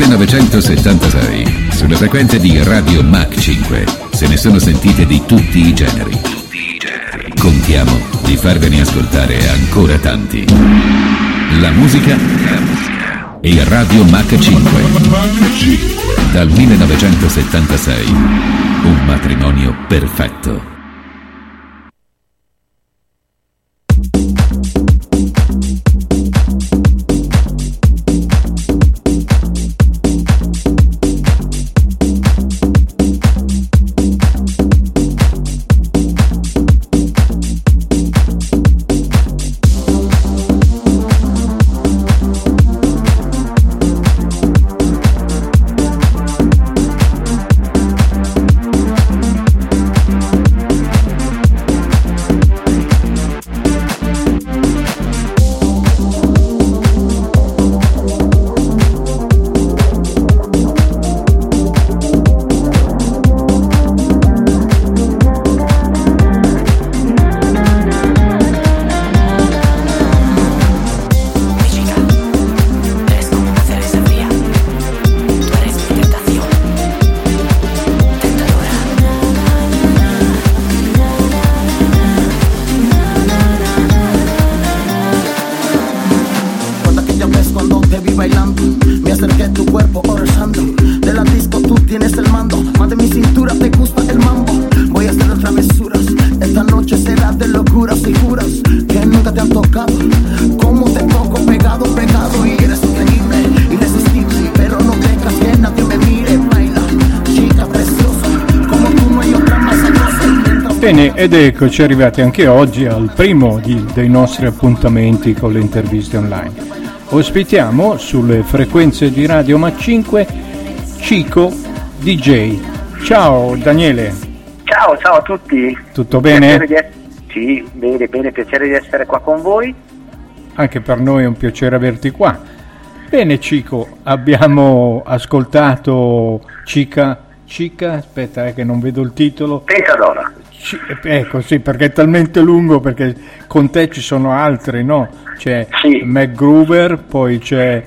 1976, sulle frequenze di Radio Mach 5, se ne sono sentite di tutti i generi. Contiamo di farvene ascoltare ancora tanti. La musica e Radio Mach 5. Dal 1976, un matrimonio perfetto. Bene, ed eccoci arrivati anche oggi al primo dei nostri appuntamenti con le interviste online. Ospitiamo sulle frequenze di Radio Mach 5 Cico DJ. Ciao Daniele. Ciao a tutti. Tutto bene? Sì, bene, piacere di essere qua con voi. Anche per noi è un piacere averti qua. Bene Cico, abbiamo ascoltato Cica, aspetta che non vedo il titolo. Tentadora. Ecco, sì, perché è talmente lungo, perché con te ci sono altri, no? C'è sì. MacGruber, poi c'è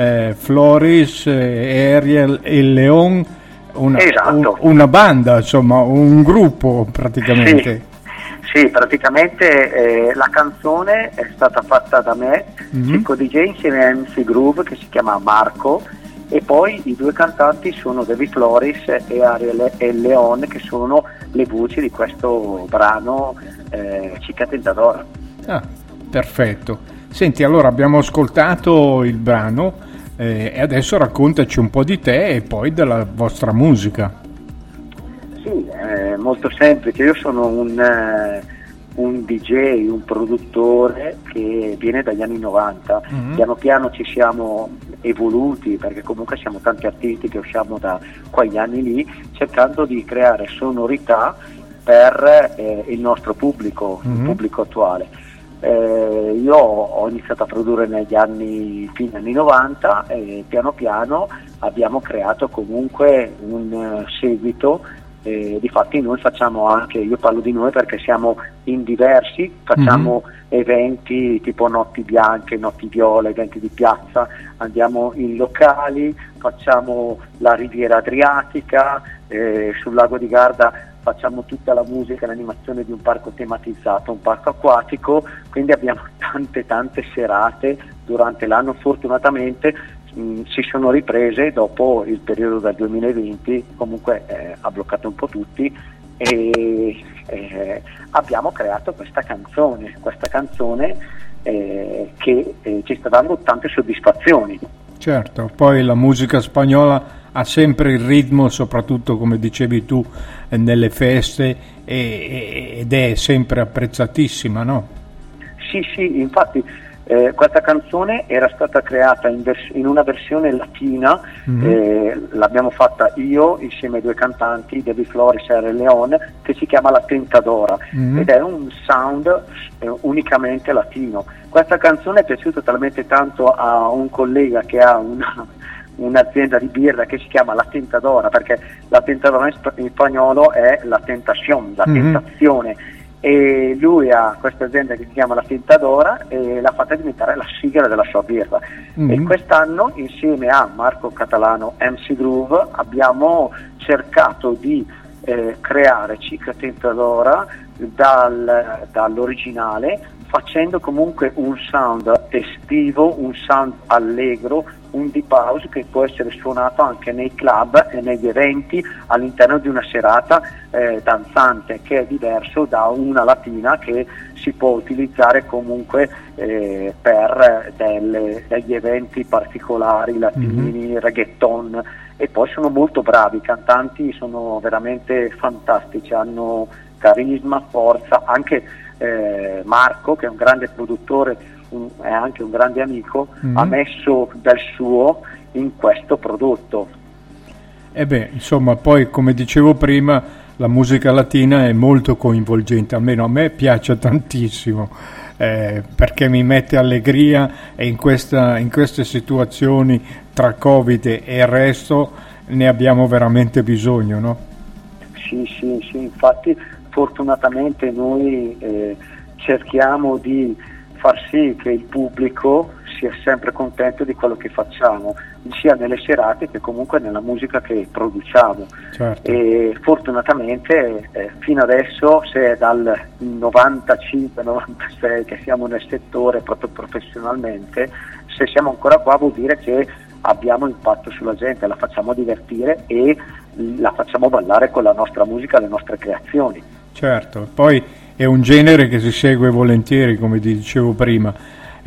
Floris, Ariel e Leon, esatto. Una banda, insomma, un gruppo praticamente. Sì, praticamente la canzone è stata fatta da me, Cico DJ, insieme a MC Groove, che si chiama Marco, e poi i due cantanti sono David Floris e Ariel e Leon, che sono le voci di questo brano Cica Tentadora. Ah, perfetto. Senti, allora abbiamo ascoltato il brano e adesso raccontaci un po' di te e poi della vostra musica. Sì, è molto semplice. Io sono un DJ, un produttore che viene dagli anni 90. Piano piano ci siamo evoluti, perché comunque siamo tanti artisti che usciamo da quegli anni lì, cercando di creare sonorità per il nostro pubblico, il pubblico attuale. Io ho iniziato a produrre fine anni 90 e piano piano abbiamo creato comunque un seguito. Difatti noi facciamo anche, io parlo di noi perché siamo in diversi, facciamo eventi tipo notti bianche, notti viola, eventi di piazza, andiamo in locali, facciamo la Riviera Adriatica, sul lago di Garda facciamo tutta la musica e l'animazione di un parco tematizzato, un parco acquatico, quindi abbiamo tante serate durante l'anno. Fortunatamente si sono riprese dopo il periodo del 2020, comunque ha bloccato un po' tutti, e abbiamo creato questa canzone che ci sta dando tante soddisfazioni. Certo, poi la musica spagnola ha sempre il ritmo, soprattutto come dicevi tu nelle feste, ed è sempre apprezzatissima, no? Sì, infatti questa canzone era stata creata in una versione latina, l'abbiamo fatta io insieme ai due cantanti, David Floris e Ariel Leon, che si chiama La Tentadora, ed è un sound unicamente latino. Questa canzone è piaciuta talmente tanto a un collega che ha un'azienda di birra che si chiama La Tentadora, perché La Tentadora in spagnolo è la tentazione, la tentazione, e lui ha questa azienda che si chiama La Finta d'Ora e l'ha fatta diventare la sigla della sua birra. E quest'anno, insieme a Marco Catalano MC Groove, abbiamo cercato di creare Cicca Tinta d'Ora dall'originale, facendo comunque un sound estivo, un sound allegro, un deep house che può essere suonato anche nei club e negli eventi all'interno di una serata danzante, che è diverso da una latina che si può utilizzare comunque per degli eventi particolari, latini, reggaeton. E poi sono molto bravi, i cantanti sono veramente fantastici, hanno carisma, forza, anche Marco, che è un grande produttore, è anche un grande amico, ha messo del suo in questo prodotto. E beh, insomma, poi come dicevo prima, la musica latina è molto coinvolgente, almeno a me piace tantissimo, perché mi mette allegria, e in queste situazioni tra Covid e il resto ne abbiamo veramente bisogno, no? Sì, infatti fortunatamente noi cerchiamo di far sì che il pubblico sia sempre contento di quello che facciamo, sia nelle serate che comunque nella musica che produciamo. Certo. E fortunatamente fino adesso, se è dal 95-96 che siamo nel settore proprio professionalmente, se siamo ancora qua vuol dire che abbiamo impatto sulla gente, la facciamo divertire e la facciamo ballare con la nostra musica, le nostre creazioni. Certo, poi è un genere che si segue volentieri, come ti dicevo prima.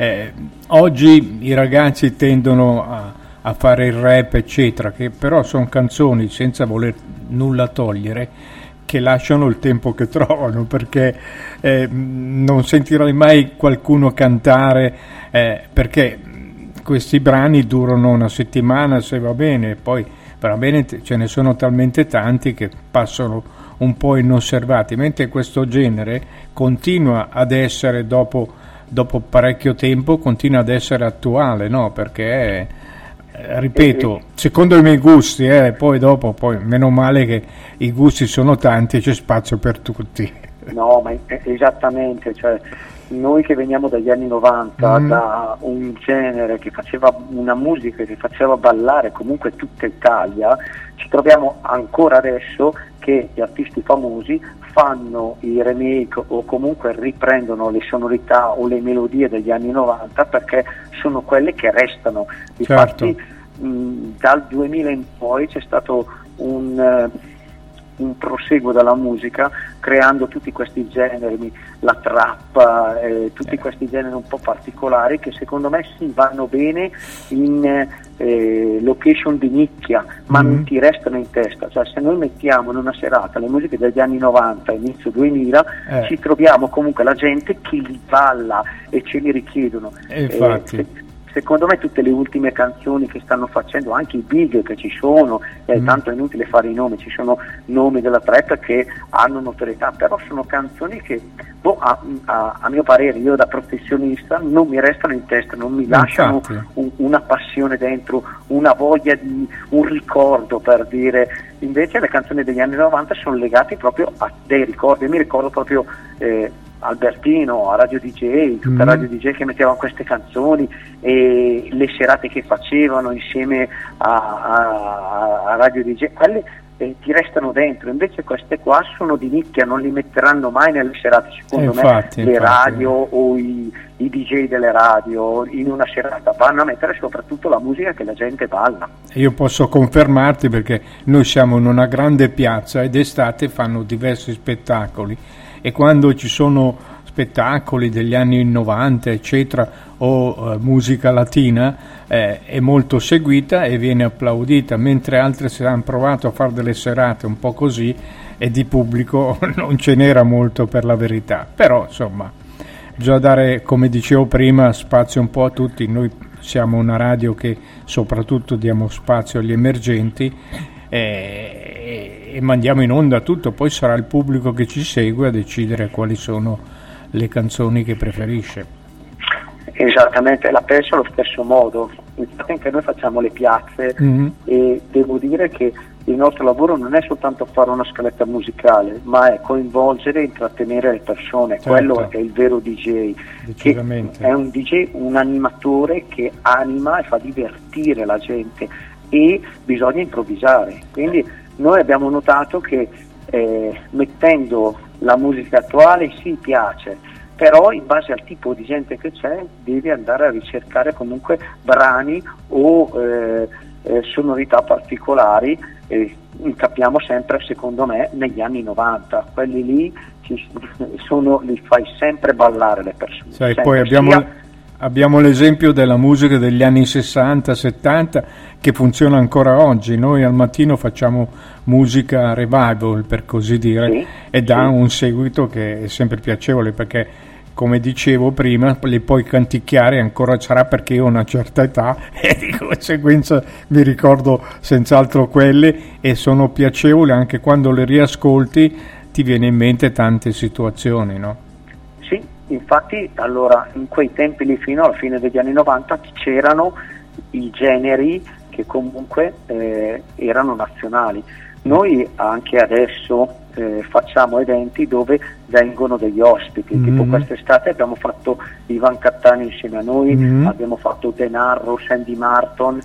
Oggi i ragazzi tendono a fare il rap, eccetera, che però sono canzoni, senza voler nulla togliere, che lasciano il tempo che trovano, perché non sentirai mai qualcuno cantare, perché questi brani durano una settimana se va bene, poi veramente ce ne sono talmente tanti che passano un po' inosservati, mentre questo genere continua ad essere, dopo parecchio tempo, continua ad essere attuale, no? Perché ripeto, secondo i miei gusti, poi meno male che i gusti sono tanti e c'è spazio per tutti. No, ma esattamente, cioè noi che veniamo dagli anni 90, da un genere che faceva una musica che faceva ballare comunque tutta Italia, ci troviamo ancora adesso che gli artisti famosi fanno i remake o comunque riprendono le sonorità o le melodie degli anni 90, perché sono quelle che restano. Infatti dal 2000 in poi c'è stato un proseguo della musica, creando tutti questi generi, la trap, tutti questi generi un po' particolari che secondo me sì, vanno bene in location di nicchia, ma non ti restano in testa. Cioè, se noi mettiamo in una serata le musiche degli anni 90, inizio 2000, ci troviamo comunque la gente che li balla e ce li richiedono. Infatti. Secondo me tutte le ultime canzoni che stanno facendo, anche i big che ci sono, tanto è inutile fare i nomi, ci sono nomi della trap che hanno notorietà, però sono canzoni che a mio parere, io da professionista, non mi restano in testa, non mi lasciano una passione dentro, una voglia di un ricordo, per dire. Invece le canzoni degli anni 90 sono legate proprio a dei ricordi. Io mi ricordo proprio Albertino a Radio DJ, tutta Radio DJ che mettevano queste canzoni e le serate che facevano insieme a Radio DJ, quelle ti restano dentro. Invece queste qua sono di nicchia, non li metteranno mai nelle serate, secondo me le radio o i DJ delle radio in una serata vanno a mettere soprattutto la musica che la gente balla. Io posso confermarti, perché noi siamo in una grande piazza ed estate fanno diversi spettacoli, e quando ci sono spettacoli degli anni 90 eccetera o musica latina è molto seguita e viene applaudita, mentre altre si hanno provato a fare delle serate un po' così e di pubblico non ce n'era molto, per la verità. Però insomma bisogna dare, come dicevo prima, spazio un po' a tutti. Noi siamo una radio che soprattutto diamo spazio agli emergenti e mandiamo in onda tutto, poi sarà il pubblico che ci segue a decidere quali sono le canzoni che preferisce. Esattamente, la penso allo stesso modo. Infatti anche noi facciamo le piazze e devo dire che il nostro lavoro non è soltanto fare una scaletta musicale, ma è coinvolgere e intrattenere le persone. Certo. Quello è il vero DJ, che è un DJ, un animatore che anima e fa divertire la gente, e bisogna improvvisare. Quindi noi abbiamo notato che mettendo la musica attuale sì piace, però in base al tipo di gente che c'è devi andare a ricercare comunque brani o sonorità particolari. Capiamo sempre, secondo me, negli anni 90, quelli lì li fai sempre ballare le persone. Sai, poi abbiamo l'esempio della musica degli anni 60-70 che funziona ancora oggi. Noi al mattino facciamo musica revival, per così dire, sì, ed ha un seguito che è sempre piacevole, perché come dicevo prima le puoi canticchiare ancora, sarà perché io ho una certa età e di conseguenza mi ricordo senz'altro quelle, e sono piacevoli anche quando le riascolti, ti viene in mente tante situazioni, no? Sì, infatti allora in quei tempi lì fino alla fine degli anni 90 c'erano i generi che comunque erano nazionali. Noi anche adesso facciamo eventi dove vengono degli ospiti, tipo quest'estate abbiamo fatto Ivan Cattani insieme a noi, abbiamo fatto Denarro, Sandy Martin,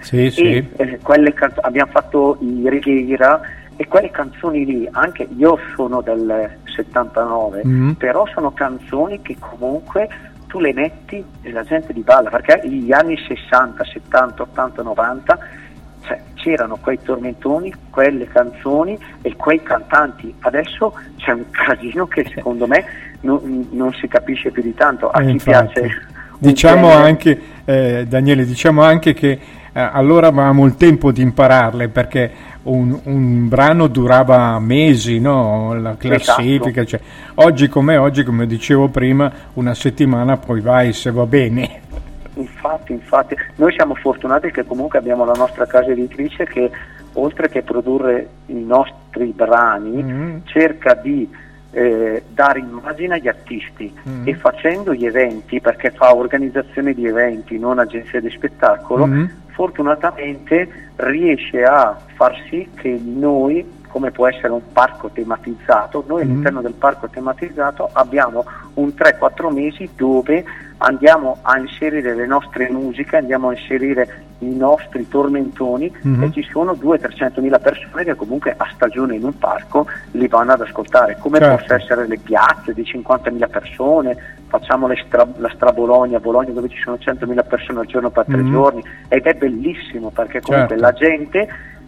abbiamo fatto i Righeira, e quelle canzoni lì, anche io sono del 79, però sono canzoni che comunque tu le metti e la gente li balla, perché gli anni 60, 70, 80, 90 c'erano quei tormentoni, quelle canzoni e quei cantanti. Adesso c'è un casino che secondo me non si capisce più di tanto. A chi piace, diciamo anche Daniele, diciamo anche che allora avevamo il tempo di impararle, perché un brano durava mesi, no? La classifica, esatto. Cioè, oggi, come dicevo prima, una settimana poi vai se va bene. Infatti, noi siamo fortunati che comunque abbiamo la nostra casa editrice che, oltre che produrre i nostri brani, cerca di dare immagine agli artisti, e facendo gli eventi, perché fa organizzazione di eventi, non agenzia di spettacolo, fortunatamente riesce a far sì che noi, come può essere un parco tematizzato, noi all'interno del parco tematizzato abbiamo un 3-4 mesi dove andiamo a inserire le nostre musiche, andiamo a inserire i nostri tormentoni, e ci sono 200-300 persone che comunque a stagione in un parco li vanno ad ascoltare, come possono essere le piazze di 50.000 persone, facciamo la Strabologna a Bologna dove ci sono 100.000 persone al giorno per 3 giorni, ed è bellissimo perché comunque la gente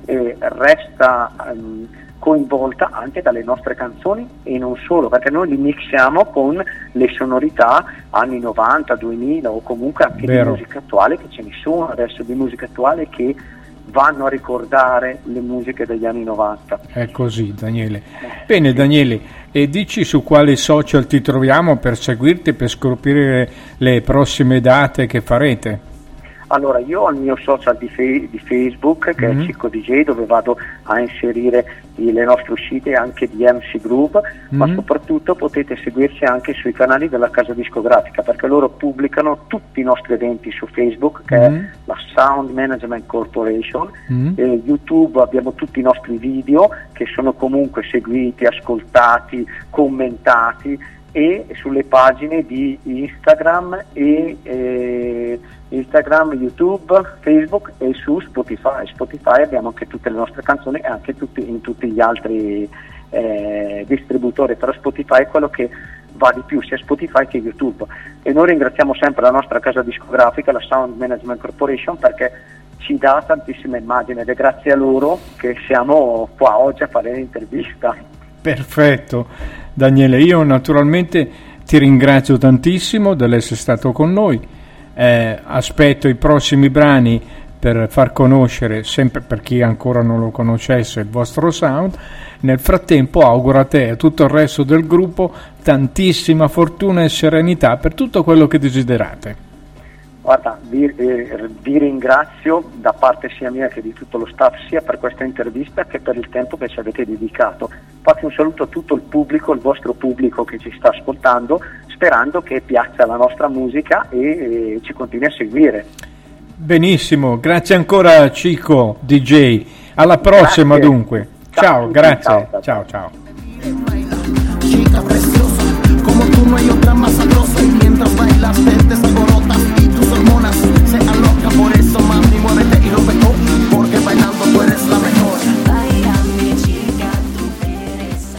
resta coinvolta anche dalle nostre canzoni, e non solo, perché noi li mixiamo con le sonorità anni 90, 2000 o comunque anche di musica attuale, che ce ne sono adesso di musica attuale che vanno a ricordare le musiche degli anni 90. È così, Daniele. Bene, Daniele, e dici su quali social ti troviamo per seguirti, per scoprire le prossime date che farete? Allora, io ho il mio social di Facebook che è Cicco DJ, dove vado a inserire le nostre uscite anche di MC Group, ma soprattutto potete seguirci anche sui canali della casa discografica, perché loro pubblicano tutti i nostri eventi su Facebook, che è la Sound Management Corporation, YouTube abbiamo tutti i nostri video che sono comunque seguiti, ascoltati, commentati, e sulle pagine di Instagram, YouTube, Facebook e su Spotify. Spotify abbiamo anche tutte le nostre canzoni e anche in tutti gli altri distributori, però Spotify è quello che va di più, sia Spotify che YouTube. E noi ringraziamo sempre la nostra casa discografica, la Sound Management Corporation, perché ci dà tantissime immagini, ed è grazie a loro che siamo qua oggi a fare l'intervista. Perfetto, Daniele, io naturalmente ti ringrazio tantissimo dell'essere stato con noi, aspetto i prossimi brani per far conoscere, sempre per chi ancora non lo conoscesse, il vostro sound. Nel frattempo auguro a te e a tutto il resto del gruppo tantissima fortuna e serenità per tutto quello che desiderate. Guarda, vi ringrazio da parte sia mia che di tutto lo staff, sia per questa intervista che per il tempo che ci avete dedicato. Faccio un saluto a tutto il pubblico, il vostro pubblico che ci sta ascoltando, sperando che piaccia la nostra musica e ci continui a seguire. Benissimo, grazie ancora Cicco DJ. Alla prossima. Grazie. Dunque. Ciao, grazie. Ciao. Chica preciosa, como tú no hay otra más sabrosa y mientras bailas te desaborosa.